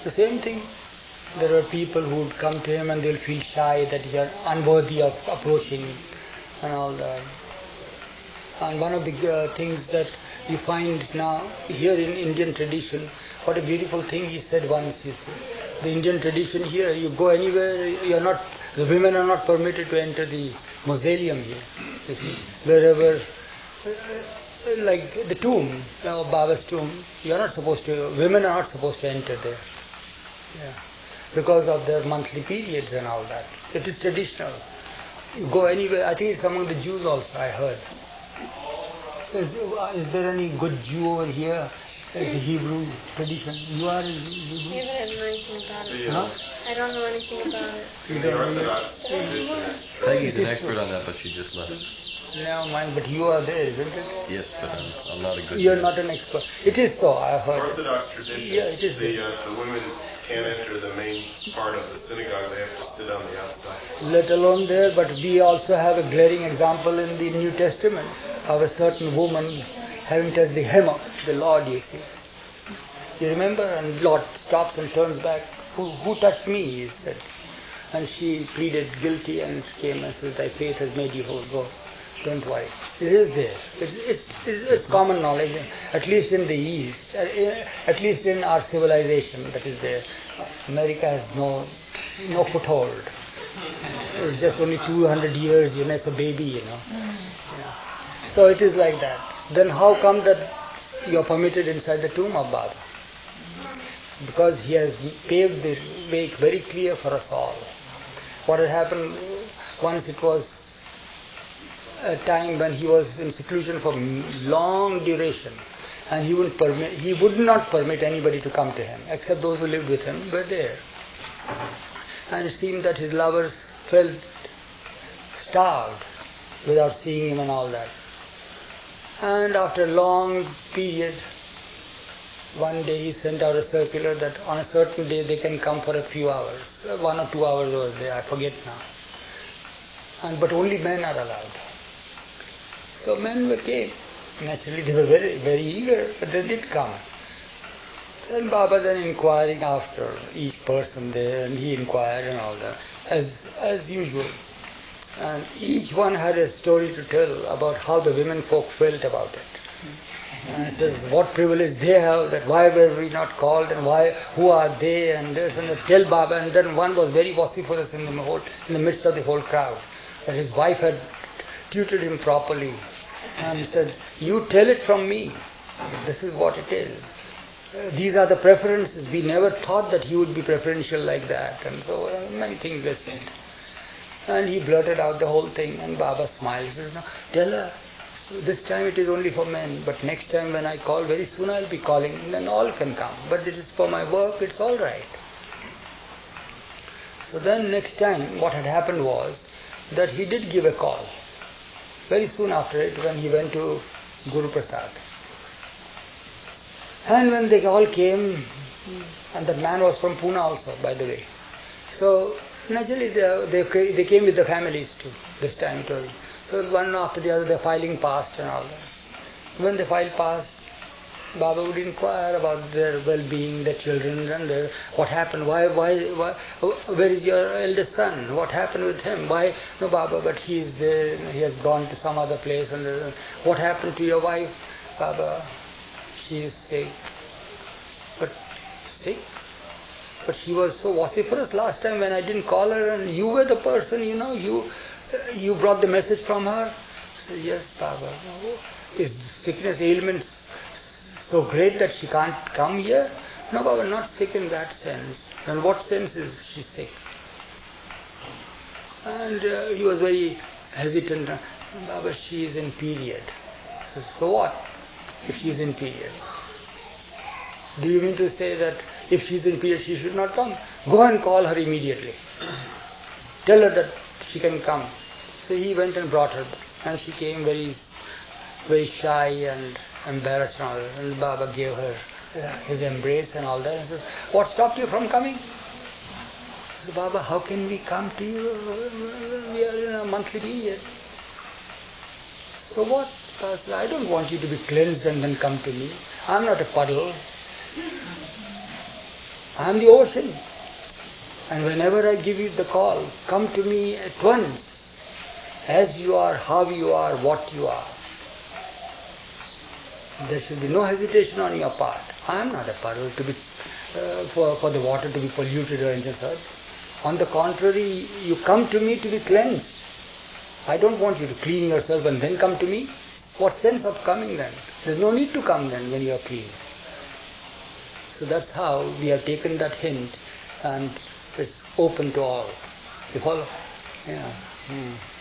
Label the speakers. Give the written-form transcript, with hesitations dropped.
Speaker 1: The same thing. There are people who would come to him and they'll feel shy that you are unworthy of approaching and all that. And one of the things that you find now here in Indian tradition, what a beautiful thing he said once, you see. The Indian tradition here, you go anywhere, the women are not permitted to enter the mausoleum here, you see. Wherever, like the tomb, Baba's tomb, women are not supposed to enter there. Yeah. Because of their monthly periods and all that. It is traditional. You go anywhere, I think it's among the Jews also, I heard. Is there any good Jew over here? The Hebrew tradition. You are Hebrew?
Speaker 2: I don't know anything about it.
Speaker 1: Huh?
Speaker 2: I don't know anything about it.
Speaker 1: You don't know yet?
Speaker 3: Peggy's an expert on that, but she just left.
Speaker 1: Never mind, but you are there, isn't it?
Speaker 3: Yes, but I'm not a good
Speaker 1: You're
Speaker 3: Jew.
Speaker 1: not an expert. It is so, I heard.
Speaker 4: Orthodox tradition.
Speaker 1: Yeah, it is.
Speaker 4: The women can't enter the main part of the synagogue. They have to sit on the outside.
Speaker 1: Let alone there, but we also have a glaring example in the New Testament of a certain woman having touched the hem of the Lord, you see. You remember? And Lord stops and turns back. Who touched me? He said. And she pleaded guilty and came and said, thy faith has made you whole. Go. Don't worry. It is there. It's common knowledge, at least in the East, at least in our civilization that is there. America has no foothold. It's just only 200 years, it's a baby, Yeah. So it is like that. Then how come that you are permitted inside the tomb of Baba? Because he has paved the way very clear for us all. What had happened once, it was a time when he was in seclusion for long duration, and he would not permit anybody to come to him, except those who lived with him were there. And it seemed that his lovers felt starved without seeing him and all that. And after a long period, one day he sent out a circular that on a certain day they can come for a few hours. 1 or 2 hours was there, I forget now. But only men are allowed. So men came. Naturally they were very, very eager, but they did come. And Baba then inquiring after each person there, and he inquired and all that, as usual. And each one had a story to tell about how the women folk felt about it. And he says, what privilege they have, that why were we not called, and who are they, and this, and they tell Baba. And then one was very vociferous in the midst of the whole crowd, that his wife had tutored him properly. And he said, you tell it from me. This is what it is. These are the preferences. We never thought that he would be preferential like that. And so many things were said. And he blurted out the whole thing, and Baba smiled. He says, no, tell her, this time it is only for men, but next time when I call, very soon I'll be calling, and then all can come. But this is for my work, it's all right. So then next time what had happened was that he did give a call. Very soon after it, when he went to Guru Prasad. And when they all came, and that man was from Pune also, by the way. So naturally they came with the families too, this time too. So one after the other they're filing past and all that. When they filed past, Baba would inquire about their well-being, their children, and what happened, why, where is your eldest son, what happened with him, why, no Baba, but he is there, he has gone to some other place, and what happened to your wife, Baba, she is sick. But sick? But she was so vociferous last time when I didn't call her, and you were the person, you brought the message from her. I said, yes, Baba. Is the sickness, ailments so great that she can't come here? No, Baba, not sick in that sense. In what sense is she sick? And he was very hesitant. Baba, she is in period. So what if she is in period? Do you mean to say that if she is in period she should not come? Go and call her immediately. Tell her that she can come. So he went and brought her, and she came very, very shy and embarrassed and all that. And Baba gave her his embrace and all that, and says, what stopped you from coming? I said, Baba, how can we come to you? We are in a monthly period. So what? I said, I don't want you to be cleansed and then come to me. I'm not a puddle. I am the ocean. And whenever I give you the call, come to me at once, as you are, how you are, what you are. There should be no hesitation on your part. I am not a puddle to be for the water to be polluted or anything such. On the contrary, you come to me to be cleansed. I don't want you to clean yourself and then come to me. What sense of coming then? There's no need to come then when you are clean. So that's how we have taken that hint, and it's open to all. You follow? Yeah.